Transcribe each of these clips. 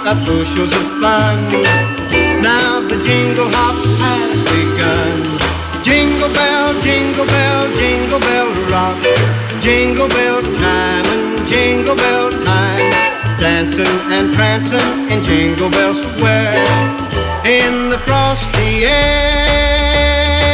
bushels of fun. Now the jingle hop has begun. Jingle bell, jingle bell rock. Jingle bells chiming, jingle bell time. Dancing and prancing in Jingle Bell Square in the frosty air.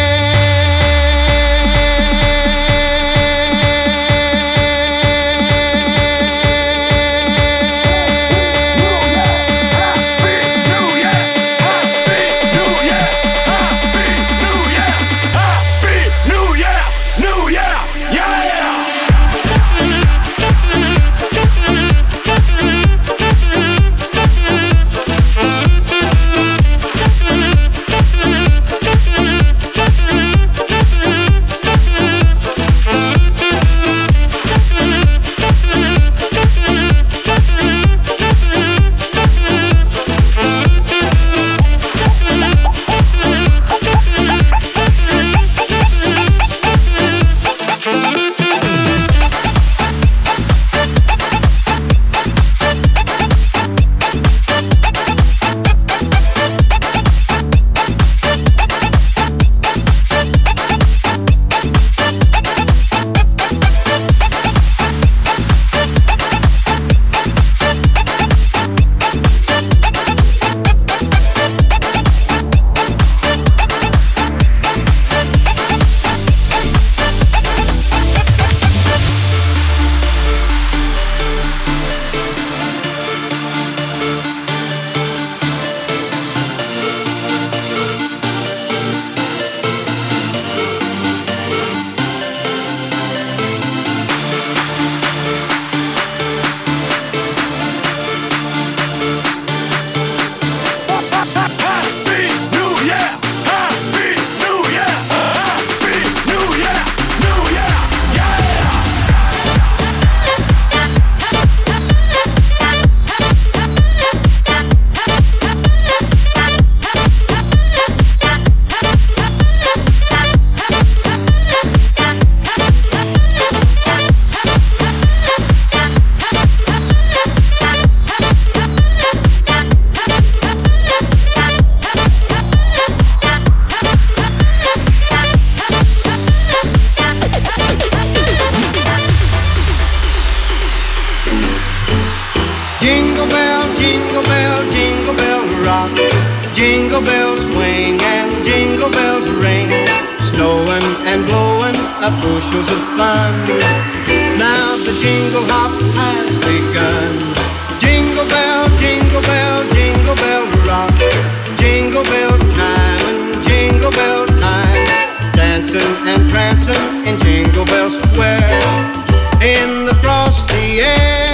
Jingle bells swing and jingle bells ring, snowing and blowing up bushels of fun. Now the jingle hop has begun. Jingle bell, jingle bell, jingle bell rock. Jingle bells chiming, jingle bell time. Dancing and prancing in Jingle Bell Square in the frosty air.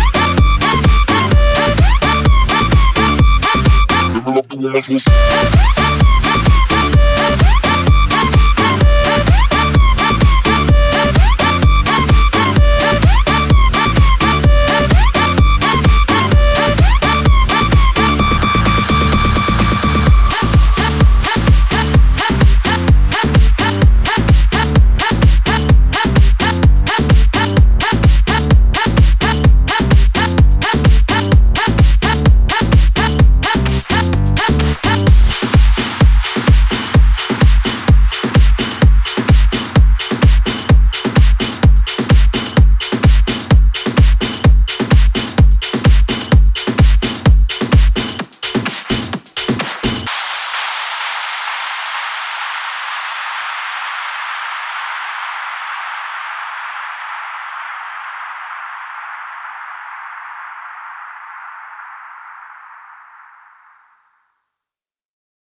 Woman,